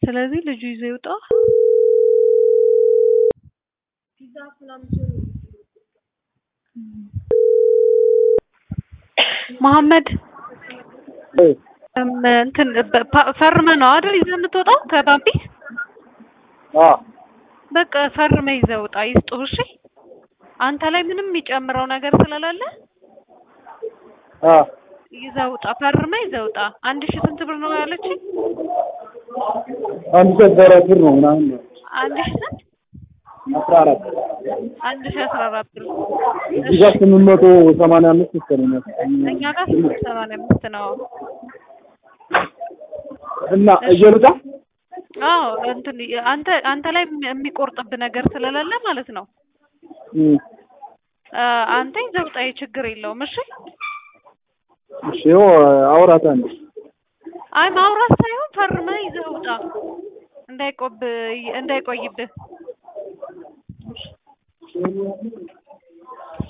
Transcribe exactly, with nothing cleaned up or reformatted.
ስለዚህ ልጁ ይዘው ይውጣ። መሐመድ እንትን ፈርመህ ነው አይደል ይዘህ የምትወጣው ከባቢ? አዎ በቃ ፈርመህ ይዘህ ውጣ። ይስጡህ። እሺ አንተ ላይ ምንም የሚጨምረው ነገር ስለሌለ አዎ ይዘህ ውጣ። ፈርመህ ይዘህ ውጣ። አንድ ሺህ ስንት ብር ነው ያለችኝ? አንድ ሺህ አስራ አራት ብር ነው ምናምን ነው። አንድ ሺህ ስንት? አስራ አራት አንድ ሺህ አስራ አራት ብር። እዚህ ጋር ስምንት መቶ ሰማንያ አምስት ይሰለኛል። እኛ ጋር ስምንት መቶ ሰማንያ አምስት ነው። እና እየሉታ አዎ እንትን አንተ አንተ ላይ የሚቆርጥብህ ነገር ስለሌለ ማለት ነው። አንተ ይዘህ ውጣ። ችግር የለውም። እሺ እሺ አውራታለሁ። አይ ማውራት ሳይሆን ፈርመህ ይዘህ ውጣ እንዳይቆብ እንዳይቆይብህ።